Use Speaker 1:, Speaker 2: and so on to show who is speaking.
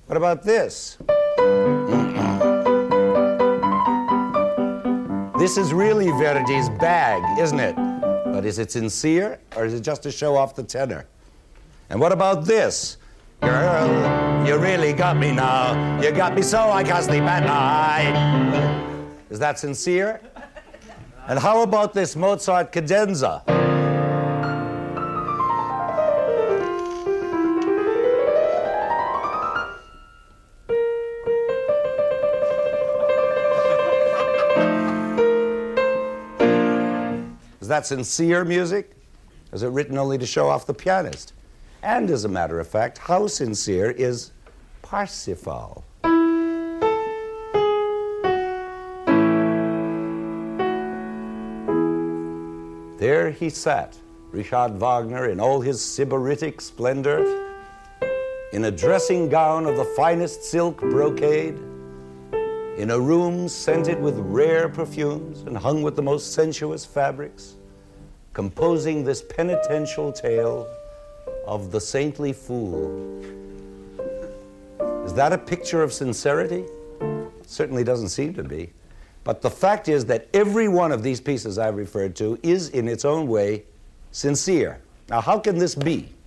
Speaker 1: What about this? This is really Verdi's bag, isn't it? But is it sincere, or is it just to show off the tenor? And what about this? Girl, you really got me now. You got me so I can't sleep at night. Is that sincere? And how about this Mozart cadenza? Is that sincere music? Is it written only to show off the pianist? And as a matter of fact, how sincere is Parsifal? There he sat, Richard Wagner, in all his sybaritic splendor, in a dressing gown of the finest silk brocade, in a room scented with rare perfumes and hung with the most sensuous fabrics, composing this penitential tale of the saintly fool. Is that a picture of sincerity? Certainly doesn't seem to be. But the fact is that every one of these pieces I've referred to is, in its own way, sincere. Now, how can this be?